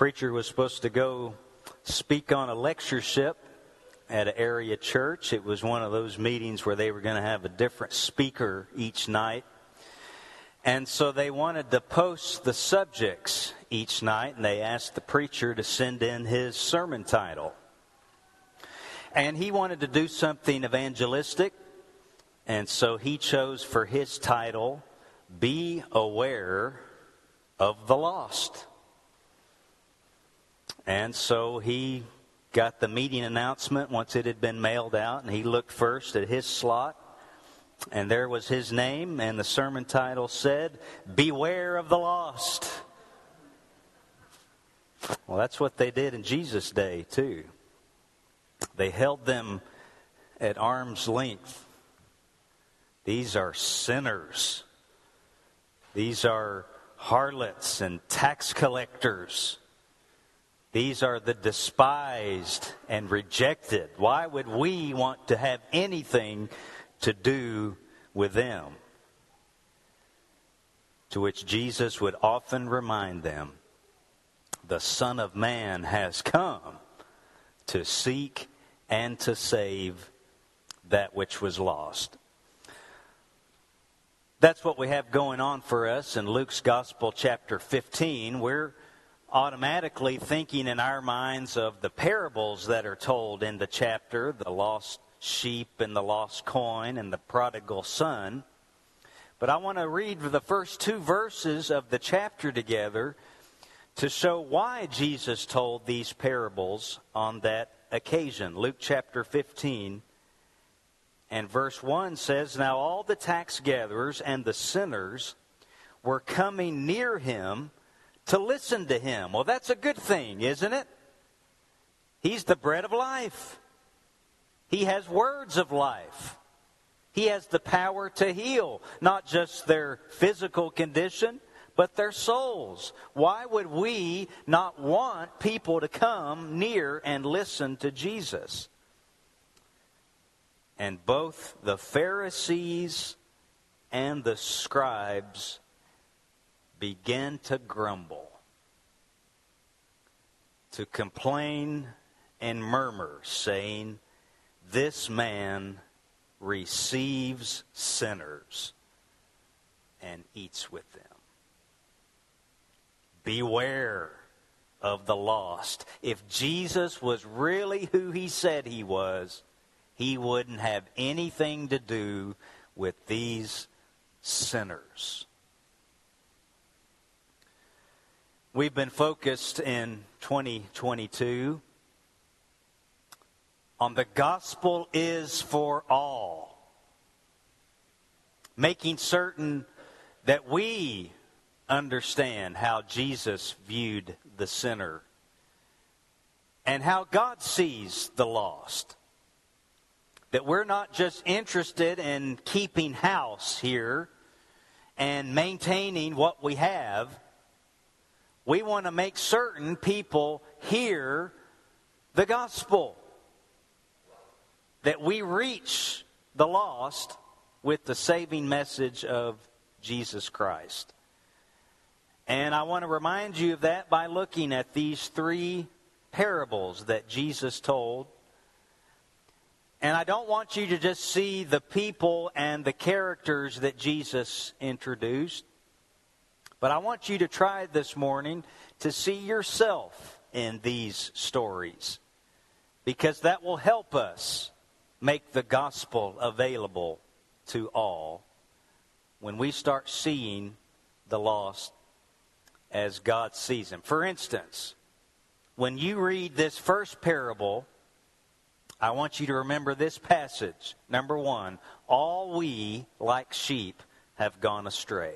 Preacher was supposed to go speak on a lectureship at an area church. It was one of those meetings where they were going to have a different speaker each night. And so they wanted to post the subjects each night, and they asked the preacher to send in his sermon title. And he wanted to do something evangelistic, and so he chose for his title, Be Aware of the Lost. And so he got the meeting announcement once it had been mailed out, and he looked first at his slot, and there was his name, and the sermon title said, Beware of the Lost. Well, that's what they did in Jesus' day, too. They held them at arm's length. These are sinners. These are harlots and tax collectors. These are the despised and rejected. Why would we want to have anything to do with them? To which Jesus would often remind them, the Son of Man has come to seek and to save that which was lost. That's what we have going on for us in Luke's Gospel, chapter 15. We're automatically thinking in our minds of the parables that are told in the chapter, the lost sheep and the lost coin and the prodigal son. But I want to read the first two verses of the chapter together to show why Jesus told these parables on that occasion. Luke chapter 15 and verse 1 says, Now all the tax gatherers and the sinners were coming near him to listen to him. Well, that's a good thing, isn't it? He's the bread of life. He has words of life. He has the power to heal, not just their physical condition, but their souls. Why would we not want people to come near and listen to Jesus? And both the Pharisees and the scribes began to grumble, to complain and murmur, saying, This man receives sinners and eats with them. Beware of the lost. If Jesus was really who he said he was, he wouldn't have anything to do with these sinners. We've been focused in 2022 on the gospel is for all. Making certain that we understand how Jesus viewed the sinner and how God sees the lost. That we're not just interested in keeping house here and maintaining what we have. We want to make certain people hear the gospel. That we reach the lost with the saving message of Jesus Christ. And I want to remind you of that by looking at these three parables that Jesus told. And I don't want you to just see the people and the characters that Jesus introduced. But I want you to try this morning to see yourself in these stories. Because that will help us make the gospel available to all when we start seeing the lost as God sees them. For instance, when you read this first parable, I want you to remember this passage. Number 1, all we like sheep have gone astray.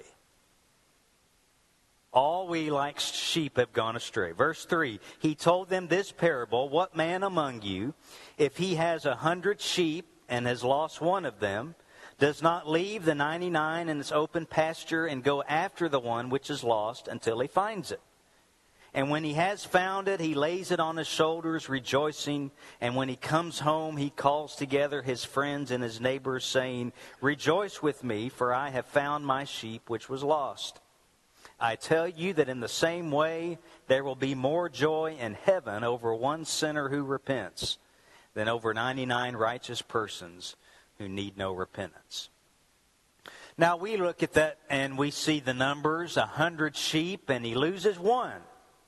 All we like sheep have gone astray. Verse 3, he told them this parable, What man among you, if he has 100 sheep and has lost one of them, does not leave the 99 in its open pasture and go after the one which is lost until he finds it? And when he has found it, he lays it on his shoulders, rejoicing. And when he comes home, he calls together his friends and his neighbors, saying, Rejoice with me, for I have found my sheep which was lost. I tell you that in the same way there will be more joy in heaven over one sinner who repents than over 99 righteous persons who need no repentance. Now we look at that and we see the numbers, 100 sheep, and he loses one.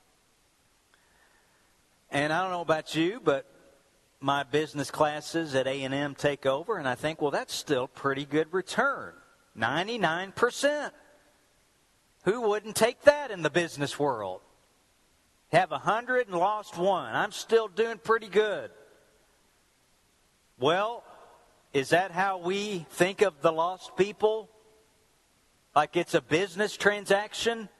And I don't know about you, but my business classes at A&M take over, and I think, well, that's still pretty good return. 99%. Who wouldn't take that in the business world? Have 100 and lost one. I'm still doing pretty good. Well, is that how we think of the lost people? Like it's a business transaction?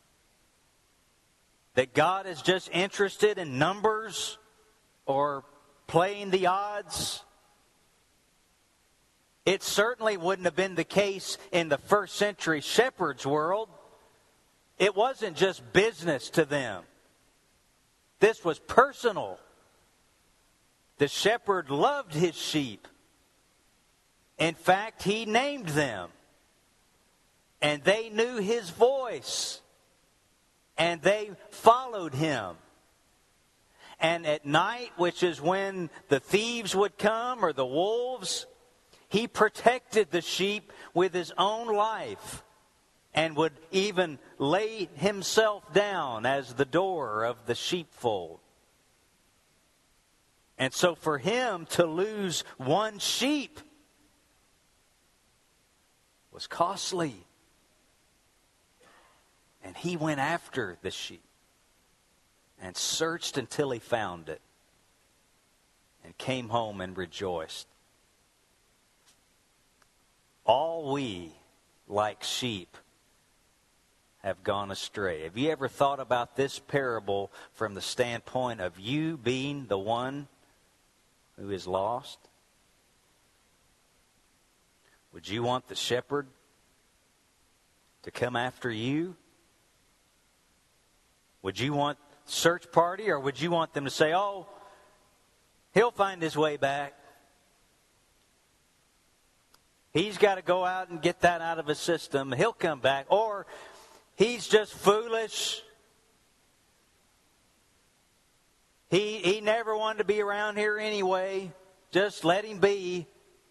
That God is just interested in numbers or playing the odds? It certainly wouldn't have been the case in the first century shepherds' world. It wasn't just business to them. This was personal. The shepherd loved his sheep. In fact, he named them. And they knew his voice. And they followed him. And at night, which is when the thieves would come or the wolves, he protected the sheep with his own life and would even lay himself down as the door of the sheepfold. And so for him to lose one sheep was costly. And he went after the sheep and searched until he found it and came home and rejoiced. All we, like sheep, have gone astray. Have you ever thought about this parable from the standpoint of you being the one who is lost? Would you want the shepherd to come after you? Would you want search party, or would you want them to say, oh, he'll find his way back. He's got to go out and get that out of his system. He'll come back. Or he's just foolish. He never wanted to be around here anyway. Just let him be.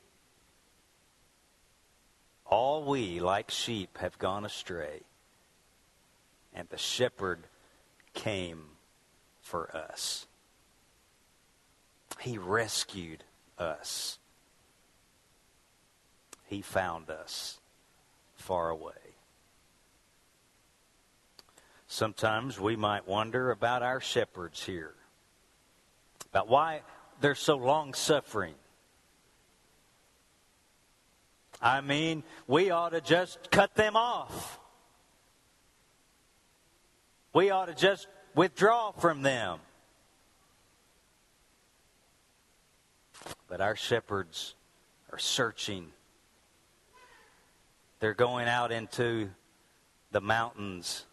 All we, like sheep, have gone astray. And the shepherd came for us. He rescued us. He found us far away. Sometimes we might wonder about our shepherds here, about why they're so long-suffering. I mean, we ought to just cut them off. We ought to just withdraw from them. But our shepherds are searching. They're going out into the mountains.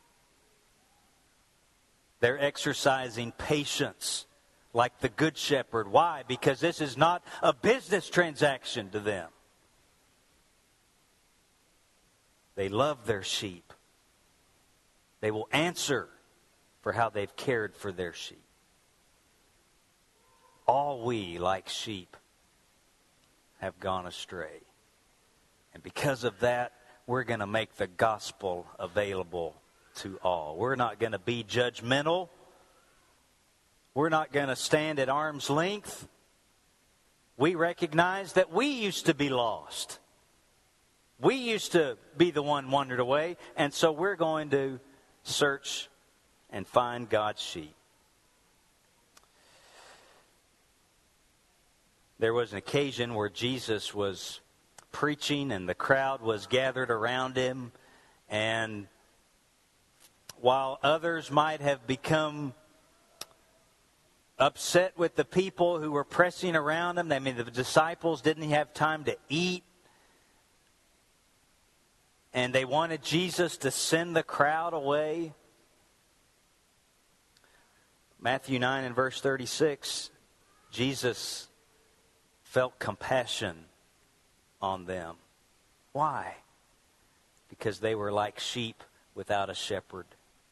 They're exercising patience like the good shepherd. Why? Because this is not a business transaction to them. They love their sheep. They will answer for how they've cared for their sheep. All we, like sheep, have gone astray. And because of that, we're going to make the gospel available to all. We're not going to be judgmental. We're not going to stand at arm's length. We recognize that we used to be lost. We used to be the one wandered away. And so we're going to search and find God's sheep. There was an occasion where Jesus was preaching and the crowd was gathered around him. And while others might have become upset with the people who were pressing around him, I mean, the disciples didn't have time to eat. And they wanted Jesus to send the crowd away. Matthew 9 and verse 36, Jesus felt compassion on them. Why? Because they were like sheep without a shepherd.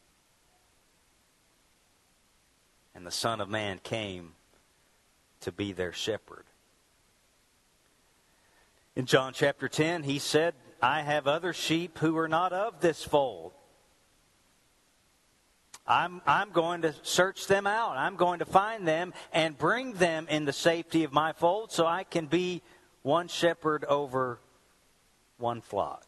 And the Son of Man came to be their shepherd. In John chapter 10, he said, I have other sheep who are not of this fold. I'm going to search them out. I'm going to find them and bring them in the safety of my fold so I can be one shepherd over one flock.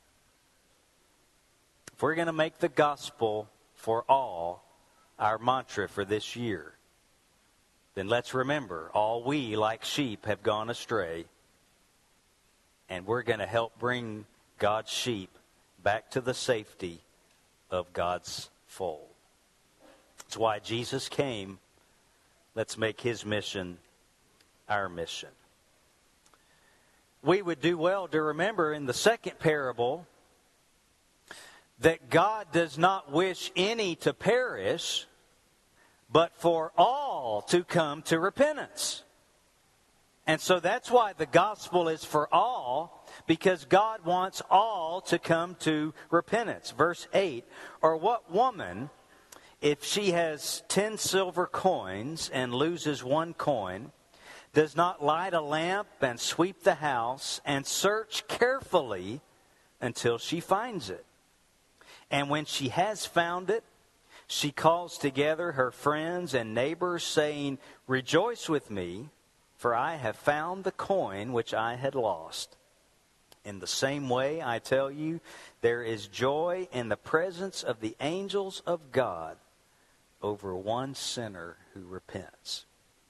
If we're going to make the gospel for all our mantra for this year, then let's remember, all we, like sheep, have gone astray. And we're going to help bring God's sheep back to the safety of God's fold. That's why Jesus came. Let's make his mission our mission. We would do well to remember in the second parable that God does not wish any to perish, but for all to come to repentance. And so that's why the gospel is for all, because God wants all to come to repentance. Verse 8, or what woman, if she has 10 silver coins and loses one coin, does not light a lamp and sweep the house and search carefully until she finds it? And when she has found it, she calls together her friends and neighbors, saying, Rejoice with me, for I have found the coin which I had lost. In the same way, I tell you, there is joy in the presence of the angels of God over one sinner who repents.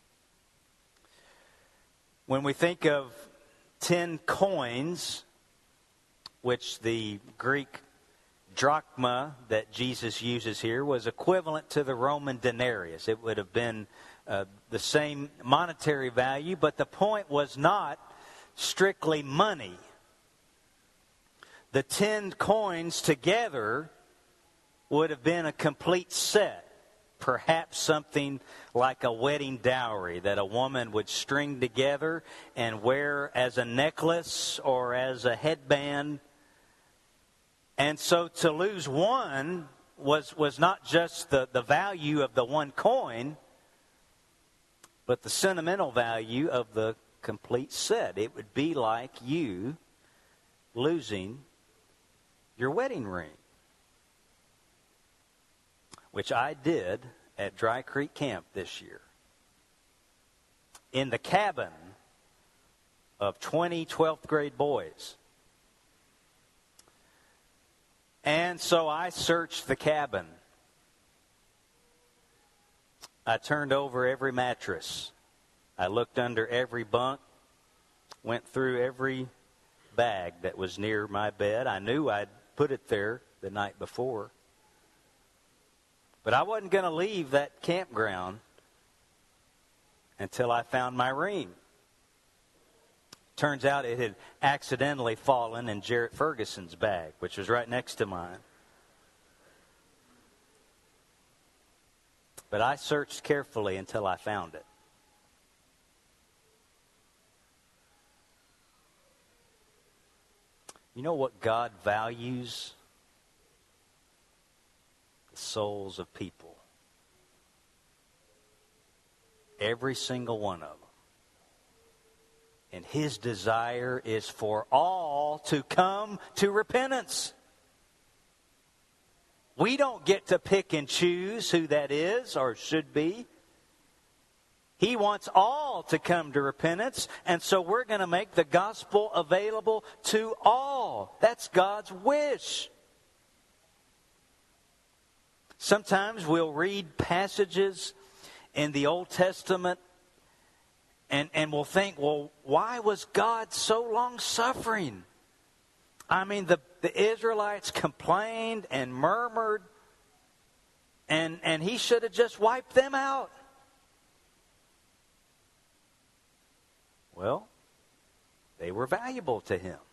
When we think of 10 coins, which the Greek drachma that Jesus uses here was equivalent to the Roman denarius. It would have been the same monetary value, but the point was not strictly money. The 10 coins together would have been a complete set. Perhaps something like a wedding dowry that a woman would string together and wear as a necklace or as a headband. And so to lose one was not just the value of the one coin, but the sentimental value of the complete set. It would be like you losing your wedding ring, which I did at Dry Creek Camp this year, in the cabin of 20 12th grade boys. And so I searched the cabin. I turned over every mattress. I looked under every bunk, went through every bag that was near my bed. I knew I'd put it there the night before. But I wasn't going to leave that campground until I found my ring. Turns out it had accidentally fallen in Jarrett Ferguson's bag, which was right next to mine. But I searched carefully until I found it. You know what God values? The souls of people. Every single one of them. And his desire is for all to come to repentance. We don't get to pick and choose who that is or should be. He wants all to come to repentance, and so we're going to make the gospel available to all. That's God's wish. Sometimes we'll read passages in the Old Testament and we'll think, well, why was God so long-suffering? I mean, the Israelites complained and murmured, and he should have just wiped them out. Well, they were valuable to him.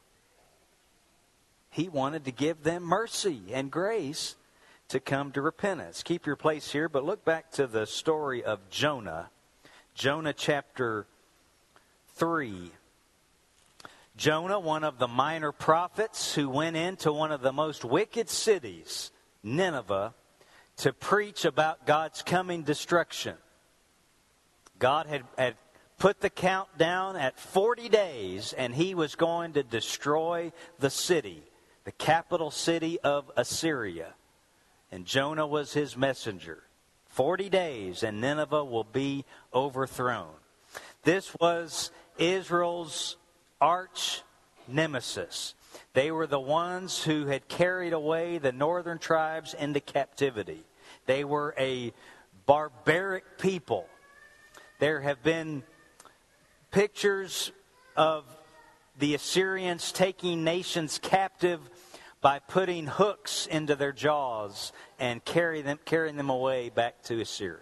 He wanted to give them mercy and grace to come to repentance. Keep your place here, but look back to the story of Jonah. Jonah chapter 3. Jonah, one of the minor prophets who went into one of the most wicked cities, Nineveh, to preach about God's coming destruction. God had put the countdown at 40 days, and he was going to destroy the city, the capital city of Assyria. And Jonah was his messenger. 40 days, and Nineveh will be overthrown. This was Israel's arch nemesis. They were the ones who had carried away the northern tribes into captivity. They were a barbaric people. There have been pictures of the Assyrians taking nations captive by putting hooks into their jaws and carrying them away back to Assyria.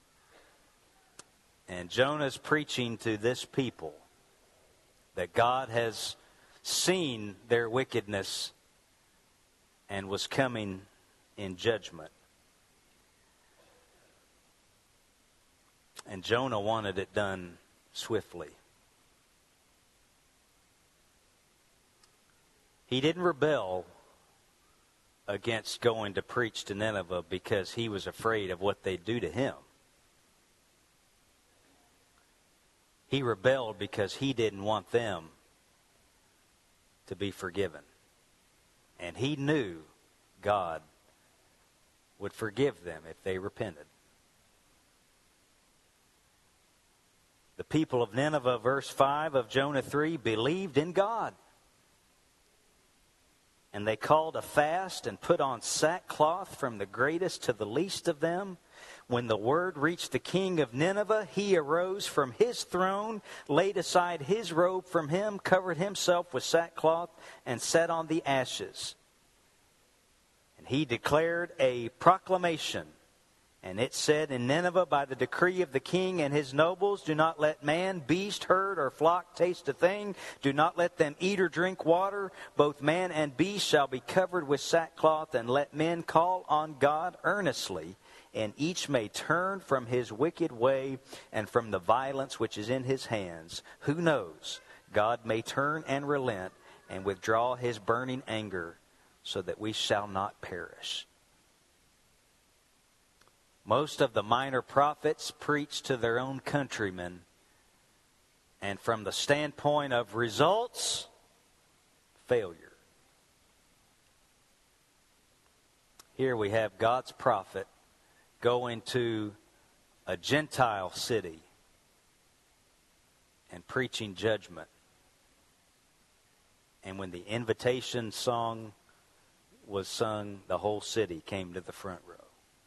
And Jonah's preaching to this people that God has seen their wickedness and was coming in judgment. And Jonah wanted it done swiftly. He didn't rebel against going to preach to Nineveh because he was afraid of what they'd do to him. He rebelled because he didn't want them to be forgiven. And he knew God would forgive them if they repented. The people of Nineveh, verse 5 of Jonah 3, believed in God. And they called a fast and put on sackcloth from the greatest to the least of them. When the word reached the king of Nineveh, he arose from his throne, laid aside his robe from him, covered himself with sackcloth, and sat on the ashes. And he declared a proclamation. And it said in Nineveh, by the decree of the king and his nobles, do not let man, beast, herd, or flock taste a thing. Do not let them eat or drink water. Both man and beast shall be covered with sackcloth, and let men call on God earnestly, and each may turn from his wicked way and from the violence which is in his hands. Who knows? God may turn and relent and withdraw his burning anger, so that we shall not perish. Most of the minor prophets preached to their own countrymen, and from the standpoint of results, failure. Here we have God's prophet going to a Gentile city and preaching judgment. And when the invitation song was sung, the whole city came to the front row.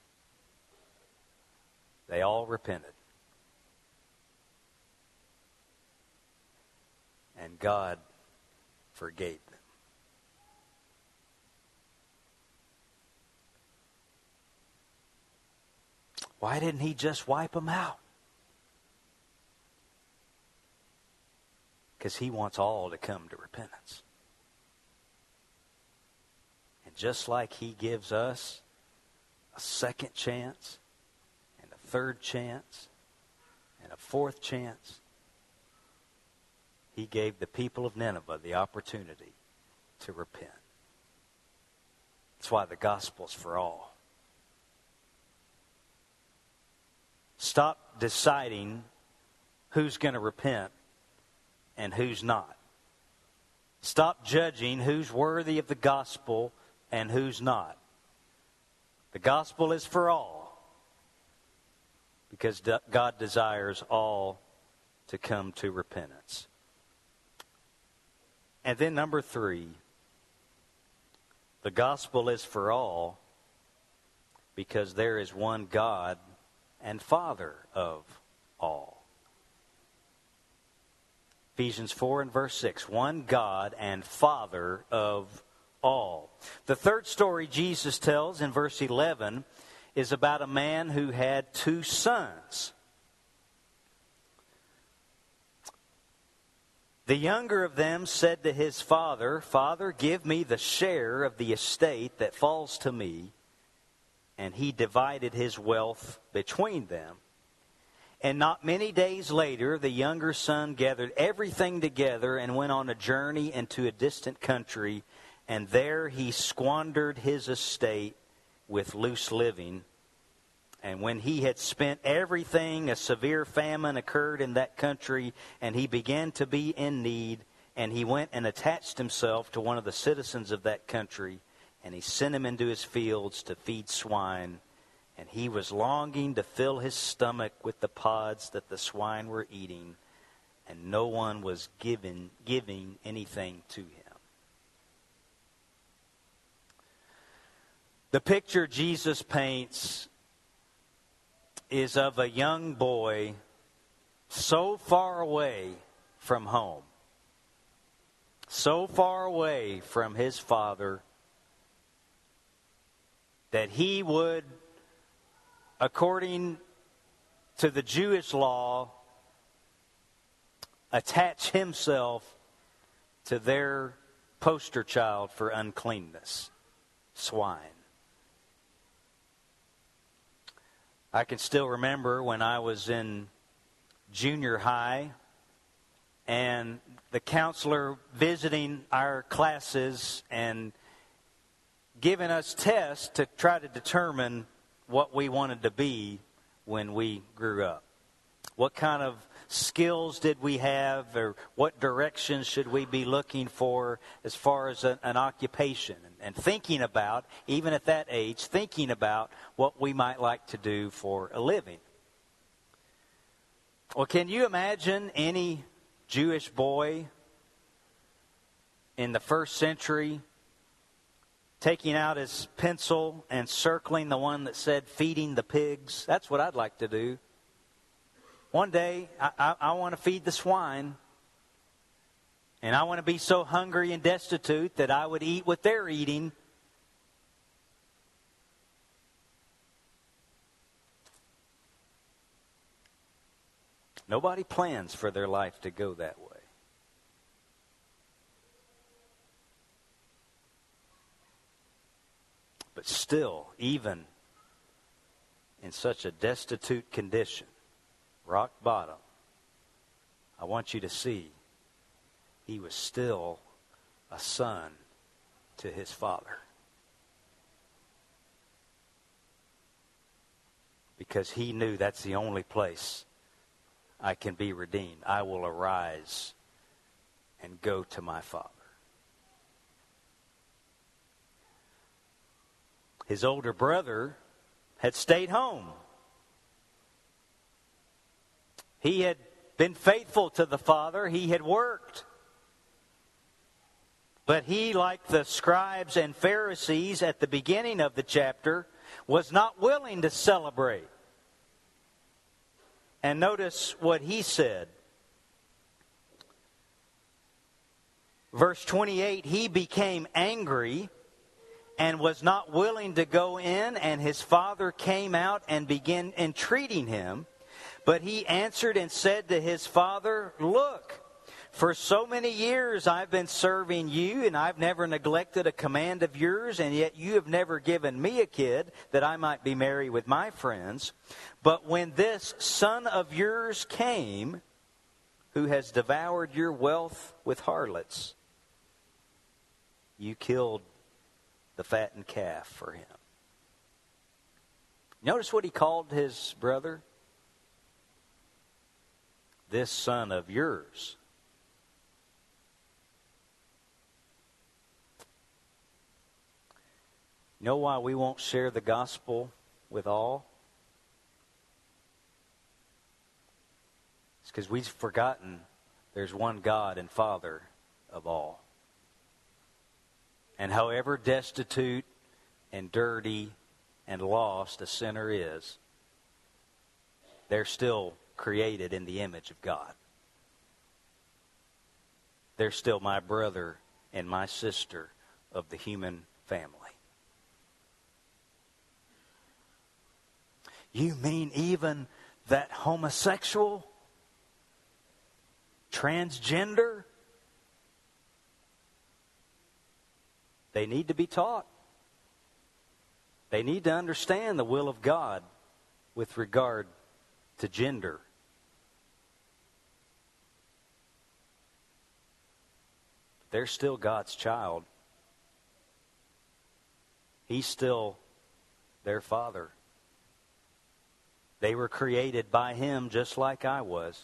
They all repented. And God forgave them. Why didn't he just wipe them out? Because he wants all to come to repentance. And just like he gives us a second chance, third chance, and a fourth chance, he gave the people of Nineveh the opportunity to repent. That's why the gospel's for all. Stop deciding who's going to repent and who's not. Stop judging who's worthy of the gospel and who's not. The gospel is for all, because God desires all to come to repentance. And then number 3, the gospel is for all because there is one God and Father of all. Ephesians 4 and verse 6, one God and Father of all. The third story Jesus tells in verse 11 is about a man who had 2 sons. The younger of them said to his father, Father, give me the share of the estate that falls to me. And he divided his wealth between them. And not many days later, the younger son gathered everything together and went on a journey into a distant country. And there he squandered his estate with loose living. And when he had spent everything, a severe famine occurred in that country, and he began to be in need. And he went and attached himself to one of the citizens of that country, and he sent him into his fields to feed swine. And he was longing to fill his stomach with the pods that the swine were eating, and no one was giving anything to him. The picture Jesus paints is of a young boy so far away from home, so far away from his father, that he would, according to the Jewish law, attach himself to their poster child for uncleanness, swine. I can still remember when I was in junior high and the counselor visiting our classes and giving us tests to try to determine what we wanted to be when we grew up. What kind of skills did we have, or what direction should we be looking for as far as an occupation? And thinking about, even at that age, thinking about what we might like to do for a living. Well, can you imagine any Jewish boy in the first century taking out his pencil and circling the one that said feeding the pigs? That's what I'd like to do. One day, I want to feed the swine. And I want to be so hungry and destitute that I would eat what they're eating. Nobody plans for their life to go that way. But still, even in such a destitute condition, rock bottom, I want you to see he was still a son to his father. Because he knew that's the only place I can be redeemed. I will arise and go to my father. His older brother had stayed home. He had been faithful to the father. He had worked. But he, like the scribes and Pharisees at the beginning of the chapter, was not willing to celebrate. And notice what he said. Verse 28, he became angry and was not willing to go in, and his father came out and began entreating him. But he answered and said to his father, "Look, for so many years I've been serving you, and I've never neglected a command of yours, and yet you have never given me a kid that I might be merry with my friends. But when this son of yours came, who has devoured your wealth with harlots, you killed the fattened calf for him." Notice what he called his brother? This son of yours. You know why we won't share the gospel with all? It's because we've forgotten there's one God and Father of all. And however destitute and dirty and lost a sinner is, they're still created in the image of God. They're still my brother and my sister of the human family. You mean even that homosexual, transgender, they need to be taught. They need to understand the will of God with regard to gender they're still God's child. He's still their Father. They were created by Him just like I was.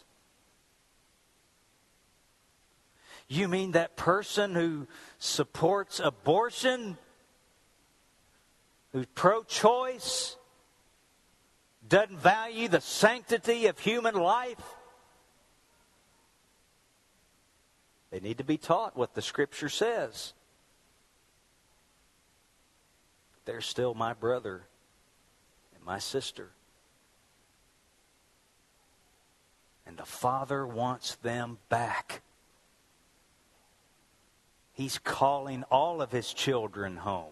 You mean that person who supports abortion, who's pro-choice, doesn't value the sanctity of human life? They need to be taught what the Scripture says. They're still my brother and my sister. And the Father wants them back. He's calling all of His children home.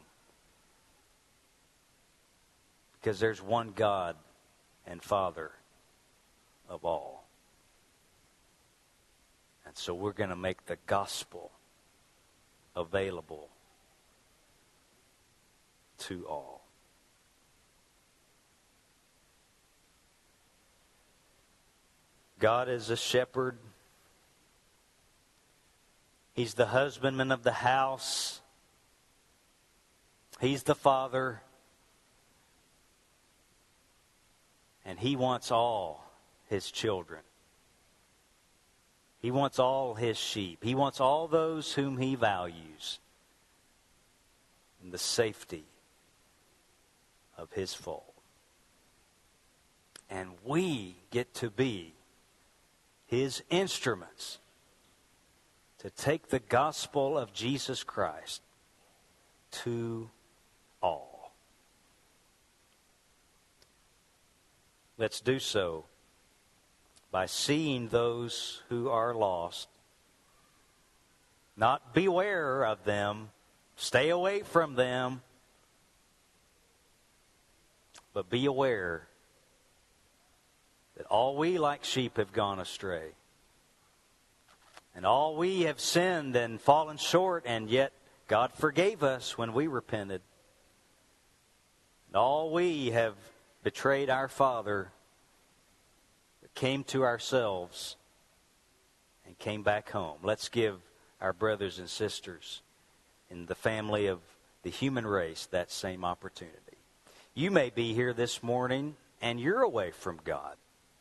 Because there's one God and Father of all. And so we're going to make the gospel available to all. God is a shepherd. He's the husbandman of the house. He's the Father. And He wants all His children. He wants all His sheep. He wants all those whom He values in the safety of His fold. And we get to be His instruments to take the gospel of Jesus Christ to all. Let's do so by seeing those who are lost. Not beware of them, stay away from them, but be aware that all we like sheep have gone astray. And all we have sinned and fallen short, and yet God forgave us when we repented. And all we have betrayed our Father, but came to ourselves and came back home. Let's give our brothers and sisters in the family of the human race that same opportunity. You may be here this morning and you're away from God.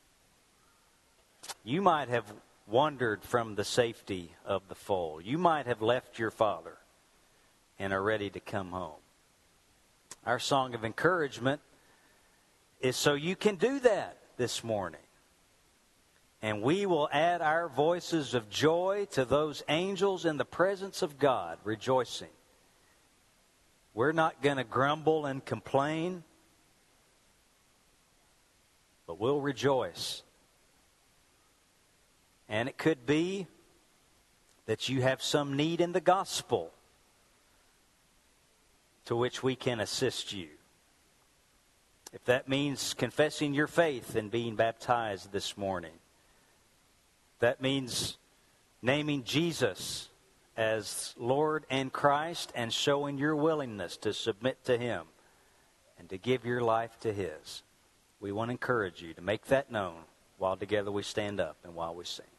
You might have wandered from the safety of the fold. You might have left your Father and are ready to come home. Our song of encouragement is so you can do that this morning. And we will add our voices of joy to those angels in the presence of God, rejoicing. We're not going to grumble and complain, but we'll rejoice. And it could be that you have some need in the gospel to which we can assist you. If that means confessing your faith and being baptized this morning, that means naming Jesus as Lord and Christ and showing your willingness to submit to Him and to give your life to His. We want to encourage you to make that known while together we stand up and while we sing.